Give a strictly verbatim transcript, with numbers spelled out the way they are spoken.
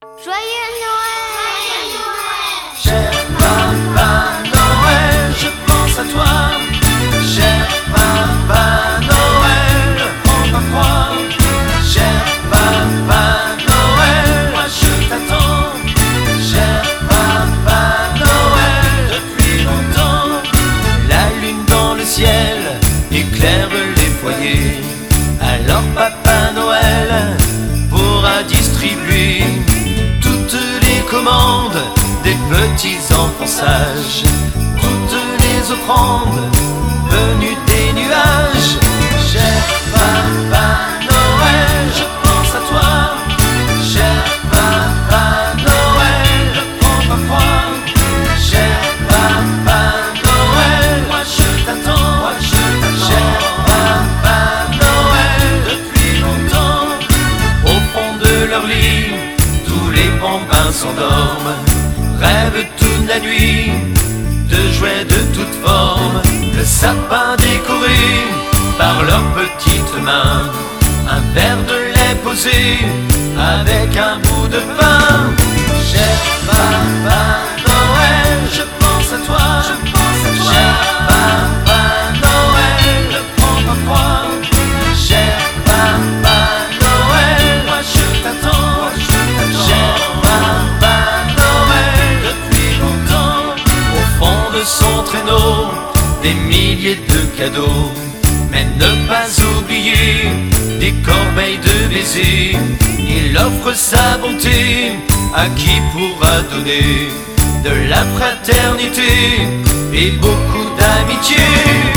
Joyeux Noël! Cher Papa Noël, je pense à toi. Cher Papa Noël, prends pas froid. Cher Papa Noël, moi je t'attends. Cher Papa Noël, depuis longtemps. La lune dans le ciel éclaire les foyers. Alors Papa Noël pourra distribuer toutes les commandes des petits enfants sages, toutes les offrandes venues des nuages. Cher Papa Noël, je pense à toi. Cher Papa Noël, ne prends pas froid. Cher Papa Noël, moi je t'attends, moi je t'attends. Cher Papa Noël, depuis longtemps, au fond de leur lit, tous les bambins s'endorment, rêvent toute la nuit de jouets de toutes formes, le sapin décoré par leurs petites mains, un verre de lait posé avec un bout de pain. Cher Papa Noël, je pense à toi, je pense à toi. Cher Papa Noël, ne prends pas froid. Cher Papa Noël, moi je t'attends, moi je t'attends. Cher Papa Noël, depuis longtemps, au fond de son traîneau, des milliers de cadeaux. Mais ne pas oublier des corbeilles de baisers. Il offre sa bonté à qui pourra donner de la fraternité et beaucoup d'amitié.